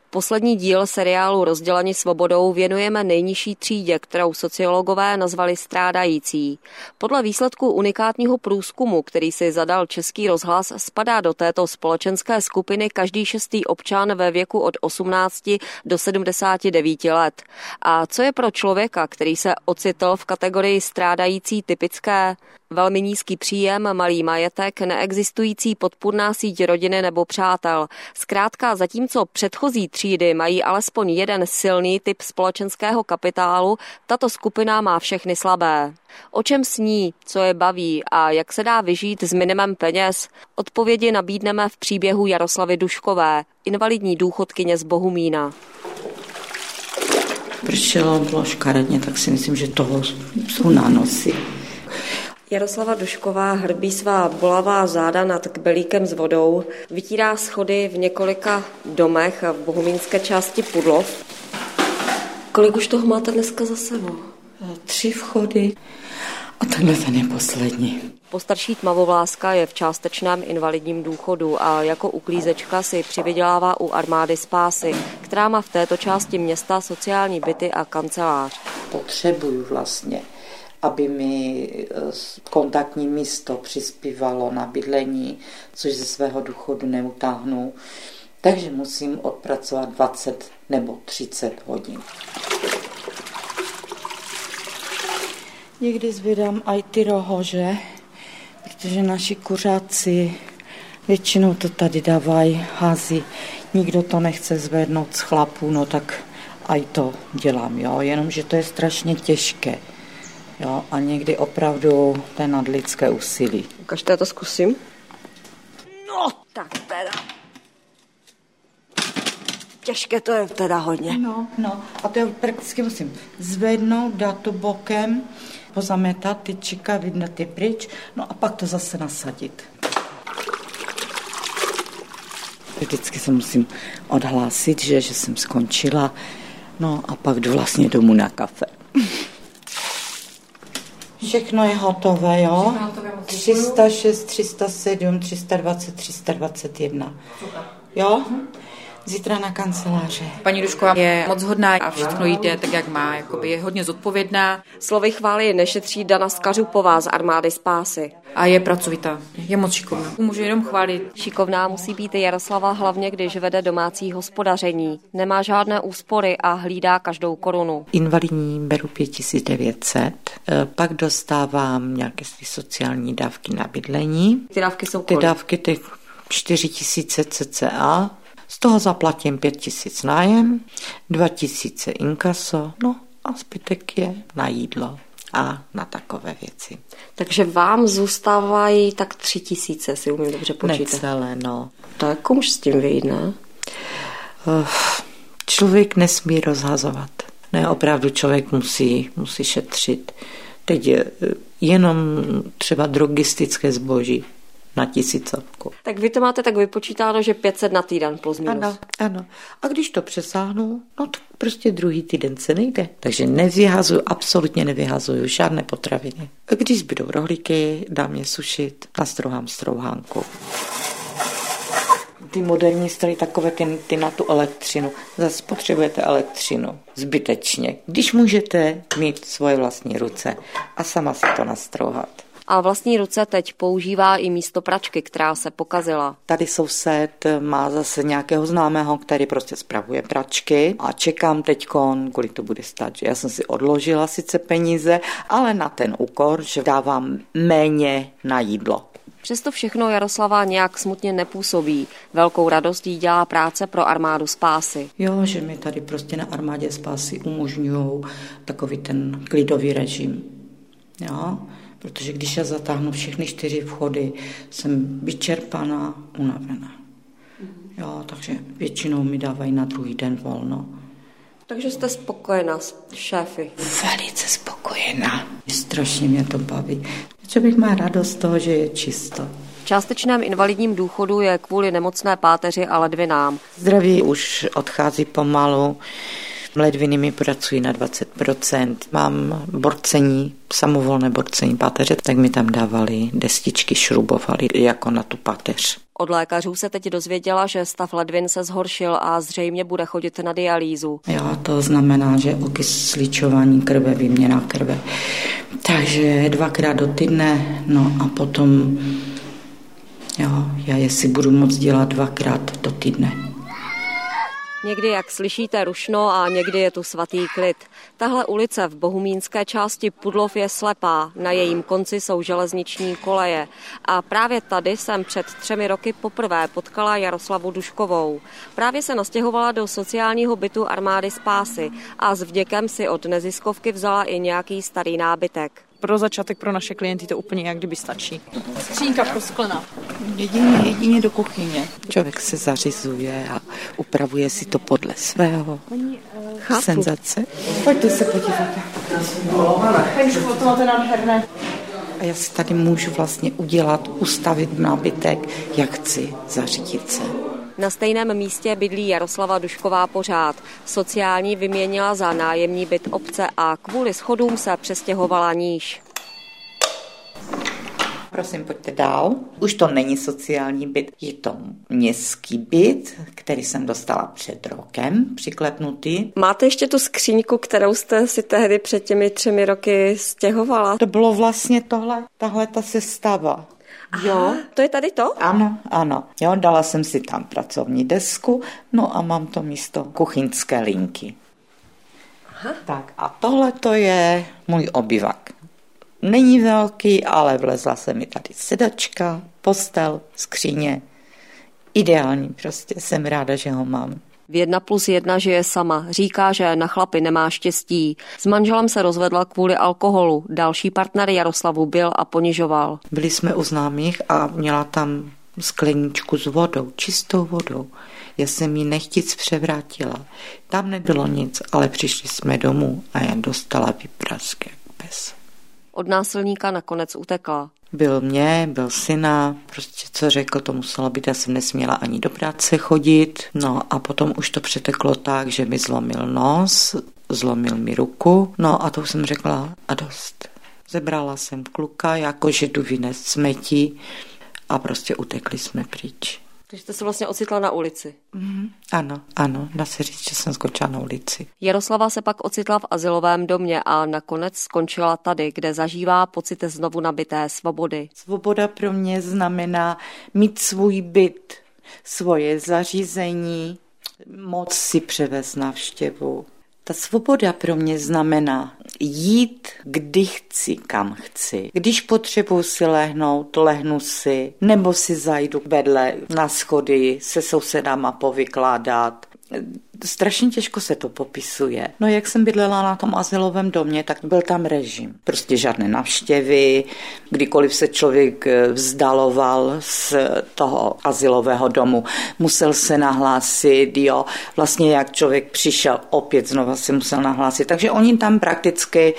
Poslední díl seriálu Rozděleni svobodou věnujeme nejnižší třídě, kterou sociologové nazvali strádající. Podle výsledku unikátního průzkumu, který si zadal Český rozhlas, spadá do této společenské skupiny každý 6. občan ve věku od 18 do 79 let. A co je pro člověka, který se ocitl v kategorii strádající, typické? Velmi nízký příjem, malý majetek, neexistující podpůrná síť rodiny nebo přátel. Zkrátka, zatímco předchozí třídy mají alespoň jeden silný typ společenského kapitálu, tato skupina má všechny slabé. O čem sní, co je baví a jak se dá vyžít s minimem peněz? Odpovědi nabídneme v příběhu Jaroslavy Duškové, invalidní důchodkyně z Bohumína. Pršelo, bylo škaredně, tak si myslím, že toho jsou nánosy. Jaroslava Dušková hrbí svá bolavá záda nad kbelíkem s vodou, vytírá schody v několika domech v bohumínské části Pudlov. Kolik už toho máte dneska za sebou? 3 vchody a tenhle ten je poslední. Postarší tmavovláska je v částečném invalidním důchodu a jako uklízečka si přivydělává u Armády spásy, která má v této části města sociální byty a kancelář. Potřebuju vlastně, aby mi kontaktní místo přispívalo na bydlení, což ze svého důchodu neutáhnu. Takže musím odpracovat 20 nebo 30 hodin. Někdy zvědám aj ty rohože, protože naši kuřáci většinou to tady dávají, hází. Nikdo to nechce zvednout z chlapů, no tak aj to dělám, jo, jenomže to je strašně těžké. Jo, a někdy opravdu to je nadlidské úsilí. Ukažte, já to zkusím. No, tak teda. Těžké to je teda hodně. No, a to já prakticky musím zvednout, dát to bokem, pozametat, tyčika, vydat ty pryč, no a pak to zase nasadit. Vždycky se musím odhlásit, že jsem skončila, no a pak jdu vlastně domů na kafe. Všechno je hotové, jo? 306, 307, 320, 321. Jo? Zítra na kanceláře. Paní Dušková je moc hodná a všechno jde tak, jak má. Jakoby je hodně zodpovědná. Slovy chvály nešetří Dana Skařupová z Armády spásy. A je pracovitá. Je moc šikovná. Můžu jenom chválit. Šikovná musí být i Jaroslava hlavně, když vede domácí hospodaření. Nemá žádné úspory a hlídá každou korunu. Invalidní beru 5900, pak dostávám nějaké sociální dávky na bydlení. Ty dávky jsou kolik? Ty dávky 4000 cca. Z toho zaplatím 5000 nájem, 2000 inkaso, no a zbytek je na jídlo a na takové věci. Takže vám zůstávají tak 3000, si umím dobře počítat. Necelé, no. Tak už s tím vyjít, ne? Člověk nesmí rozhazovat. Ne, opravdu člověk musí šetřit. Teď je jenom třeba drogistické zboží na 1000. Tak vy to máte tak vypočítáno, že 500 na týden plus minus. Ano. A když to přesáhnu, no tak prostě druhý týden se nejde. Takže nevyhazuju, absolutně nevyhazuju žádné potraviny. A když zbydou rohlíky, dám je sušit, nastrouhám strouhánku. Ty moderní stroje, takové ty na tu elektřinu. Zase potřebujete elektřinu zbytečně. Když můžete mít svoje vlastní ruce a sama si to nastrouhat. A vlastní ruce teď používá i místo pračky, která se pokazila. Tady soused má zase nějakého známého, který prostě spravuje pračky a čekám teďkon, kolik to bude stát. Já jsem si odložila sice peníze, ale na ten úkor, že dávám méně na jídlo. Přesto všechno Jaroslava nějak smutně nepůsobí. Velkou radost jí dělá práce pro Armádu spásy. Jo, že mi tady prostě na Armádě spásy umožňují takový ten klidový režim. Jo, protože když já zatáhnu všechny 4 vchody, jsem vyčerpaná, unavená. Jo, takže většinou mi dávají na druhý den volno. Takže jste spokojená s šéfy? Velice spokojená. Strašně mě to baví. Že bych má radost z toho, že je čisto. V částečném invalidním důchodu je kvůli nemocné páteři a ledvinám. Zdraví už odchází pomalu. Ledviny mi pracují na 20%. Mám borcení, samovolné borcení páteře, tak mi tam dávali destičky, šrubovali jako na tu páteř. Od lékařů se teď dozvěděla, že stav ledvin se zhoršil a zřejmě bude chodit na dialýzu. Jo, to znamená, že okysličování krve, výměna krve. Takže 2krát do týdne, no a potom, jo, já jestli budu moc dělat 2krát do týdne. Někdy, jak slyšíte, rušno a někdy je tu svatý klid. Tahle ulice v bohumínské části Pudlov je slepá, na jejím konci jsou železniční koleje. A právě tady jsem před 3 roky poprvé potkala Jaroslavu Duškovou. Právě se nastěhovala do sociálního bytu Armády spásy a s vděkem si od neziskovky vzala i nějaký starý nábytek. Pro začátek pro naše klienty to úplně jak kdyby stačí. Skřínka prosklená. Jedině do kuchyně. Člověk se zařizuje a upravuje si to podle svého. Senzace. Pojďte se podívat. Peničko, to máte nádherné. A já si tady můžu vlastně ustavit nábytek, jak chci, zařídit se. Na stejném místě bydlí Jaroslava Dušková pořád. Sociální vyměnila za nájemní byt obce a kvůli schodům se přestěhovala níž. Prosím, pojďte dál. Už to není sociální byt, je to městský byt, který jsem dostala před rokem, přiklepnutý. Máte ještě tu skříňku, kterou jste si tehdy před těmi 3 roky stěhovala? To bylo vlastně tahle ta sestava. Jo, to je tady to? Ano. Jo, dala jsem si tam pracovní desku, no a mám to místo kuchyňské linky. Aha. Tak a tohle to je můj obyvak. Není velký, ale vlezla se mi tady sedačka, postel, skříně. Ideální, prostě jsem ráda, že ho mám. V 1+1 žije sama. Říká, že na chlapy nemá štěstí. S manželem se rozvedla kvůli alkoholu. Další partner Jaroslavu bil a ponižoval. Byli jsme u známých a měla tam skleničku s vodou, čistou vodou. Já jsem ji nechtic převrátila. Tam nebylo nic, ale přišli jsme domů a já dostala výprask jak pes. Od násilníka nakonec utekla. Byl syna, prostě co řekl, to muselo být, já jsem nesměla ani do práce chodit. No a potom už to přeteklo tak, že mi zlomil nos, zlomil mi ruku, no a to jsem řekla a dost. Zebrala jsem kluka, jakože jdu vynést smetí a prostě utekli jsme pryč. Takže jste se vlastně ocitla na ulici. Ano, dá se říct, že jsem skončila na ulici. Jaroslava se pak ocitla v azylovém domě a nakonec skončila tady, kde zažívá pocit znovu nabité svobody. Svoboda pro mě znamená mít svůj byt, svoje zařízení, moc si převést návštěvu. Ta svoboda pro mě znamená jít, kdy chci, kam chci. Když potřebuji si lehnout, lehnu si, nebo si zajdu vedle na schody se sousedama povykládat. Strašně těžko se to popisuje. No jak jsem bydlela na tom azylovém domě, tak byl tam režim. Prostě žádné návštěvy, kdykoliv se člověk vzdaloval z toho azylového domu, musel se nahlásit, jo. Vlastně jak člověk přišel, opět znova se musel nahlásit. Takže oni tam prakticky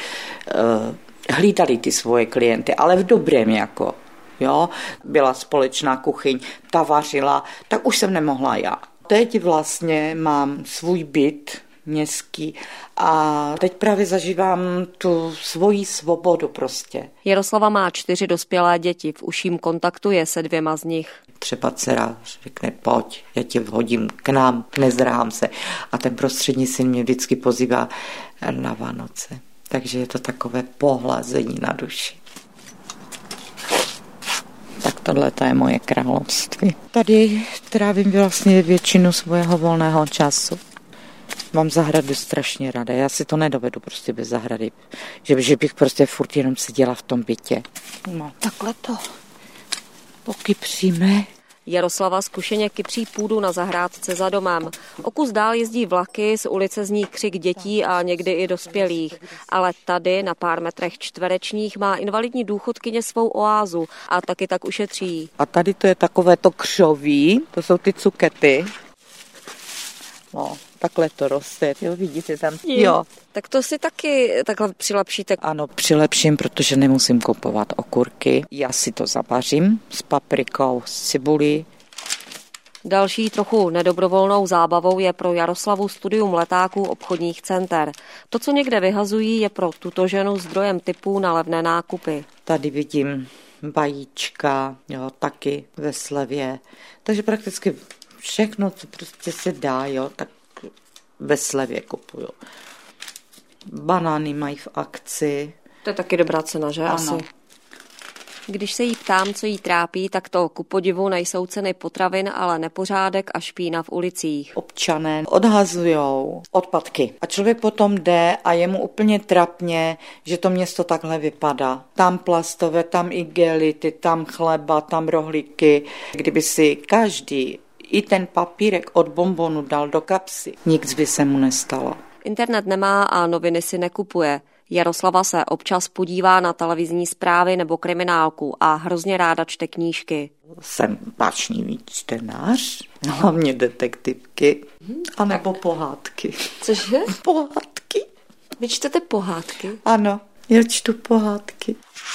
hlídali ty svoje klienty, ale v dobrém jako. Jo, byla společná kuchyň, ta vařila, tak už jsem nemohla já. Teď vlastně mám svůj byt městský a teď právě zažívám tu svoji svobodu prostě. Jaroslava má 4 dospělé děti, v užším kontaktu je se 2 z nich. Třeba dcera řekne, pojď, já tě vhodím k nám, nezdráhám se. A ten prostřední syn mě vždycky pozývá na Vánoce. Takže je to takové pohlazení na duši. Tak tohle je moje království. Tady trávím vlastně většinu svého volného času. Mám zahradu strašně ráda. Já si to nedovedu prostě bez zahrady. Že bych prostě furt jenom seděla v tom bytě. No, takhle to pokypříme. Jaroslava zkušeně kypří půdu na zahrádce za domem. O kus dál jezdí vlaky, z ulice zní křik dětí a někdy i dospělých. Ale tady na pár metrech čtverečních má invalidní důchodkyně svou oázu a taky tak ušetří. A tady to je takové to křoví, to jsou ty cukety. No, takhle to roste, jo, vidíte tam. Jo. Tak to si taky takhle přilepšíte. Ano, přilepším, protože nemusím kupovat okurky. Já si to zapařím s paprikou, s cibulí. Další trochu nedobrovolnou zábavou je pro Jaroslavu studium letáků obchodních center. To, co někde vyhazují, je pro tuto ženu zdrojem tipů na levné nákupy. Tady vidím vajíčka, jo, taky ve slevě. Takže prakticky všechno, co prostě se dá, jo, tak ve slevě kupuju. Banány mají v akci. To je taky dobrá cena, že? Ano. Asi. Když se jí ptám, co jí trápí, tak to ku podivu nejsou ceny potravin, ale nepořádek a špína v ulicích. Občané odhazujou odpadky a člověk potom jde a je mu úplně trapně, že to město takhle vypadá. Tam plastové, tam igelity, tam chleba, tam rohlíky. Kdyby si každý i ten papírek od bonbonu dal do kapsy, nic by se mu nestalo. Internet nemá a noviny si nekupuje. Jaroslava se občas podívá na televizní zprávy nebo kriminálku a hrozně ráda čte knížky. Jsem vášnivý čtenář, hlavně detektivky, anebo pohádky. Cože? Pohádky? Vy čtete pohádky? Ano, já čtu pohádky.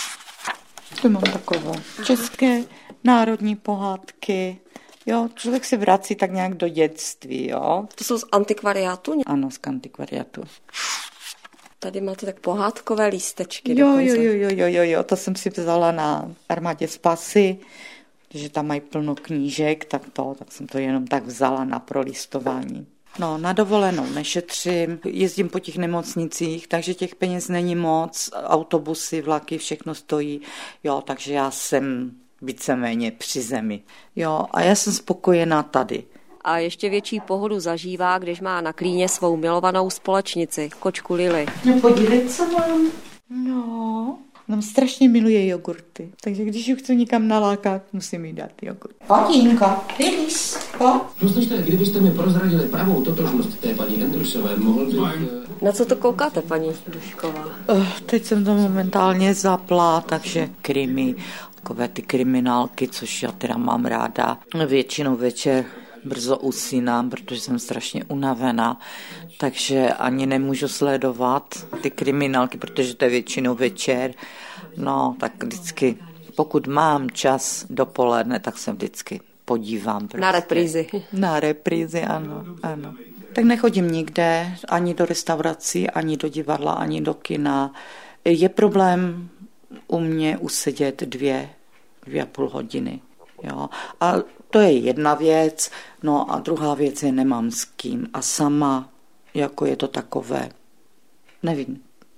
To mám takové české národní pohádky. Jo, člověk se vrací tak nějak do dětství, jo. To jsou z antikvariátu? Ano, z antikvariátu. Tady máte tak pohádkové lístečky. Jo, to jsem si vzala na armádě Spasy, že tam mají plno knížek, tak jsem to jenom tak vzala na prolistování. No, na dovolenou nešetřím, jezdím po těch nemocnicích, takže těch peněz není moc, autobusy, vlaky, všechno stojí, jo, takže já jsem víceméně při zemi. Jo, a já jsem spokojená tady. A ještě větší pohodu zažívá, když má na klíně svou milovanou společnici, kočku Lily. No podívej, co mám. No, nám strašně miluje jogurty, takže když ji chci někam nalákat, musím jí dát jogurt. Patínka, Lilis, pojď. Rozlište, kdybyste mi prozradili pravou totožnost té paní Hendrusové, mohl bych... Na co to koukáte, paní Dušková? Teď jsem to momentálně zapla, takže krimi, takové ty kriminálky, což já teda mám ráda. Většinou večer brzo usínám, protože jsem strašně unavená, takže ani nemůžu sledovat ty kriminálky, protože to je většinou večer. No, tak vždycky, pokud mám čas dopoledne, tak se vždycky podívám. Prostě. Na reprízy. Na reprízy, ano. Tak nechodím nikde, ani do restaurací, ani do divadla, ani do kina. Je problém u mě usedět 2,5 hodiny. Jo. A to je jedna věc, no a druhá věc je nemám s kým. A sama, jako je to takové, nevím.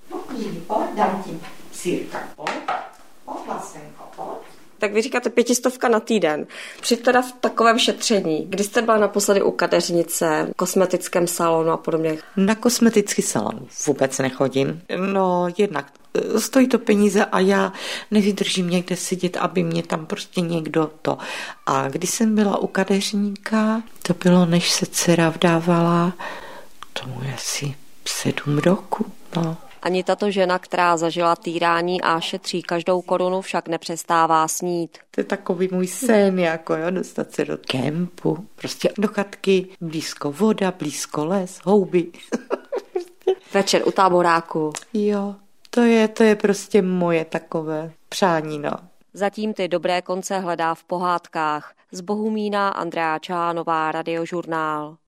Dám ti sýrka, Tak vy říkáte 500 na týden. Při teda v takovém šetření, kdy jste byla naposledy u kadeřnice, kosmetickém salonu a podobně? Na kosmetický salon vůbec nechodím. No jednak stojí to peníze a já nevydržím někde sedět, aby mě tam prostě někdo to. A když jsem byla u kadeřníka, to bylo, než se dcera vdávala, tomu je asi 7 roku, no. Ani tato žena, která zažila týrání a šetří každou korunu, však nepřestává snít. To je takový můj sen, jako jo, dostat se do kempu, prostě do chatky, blízko voda, blízko les, houby. Večer u táboráku. Jo, to je prostě moje takové přání, no. Zatím ty dobré konce hledá v pohádkách. Z Bohumína Andrea Čánová, Radiožurnál.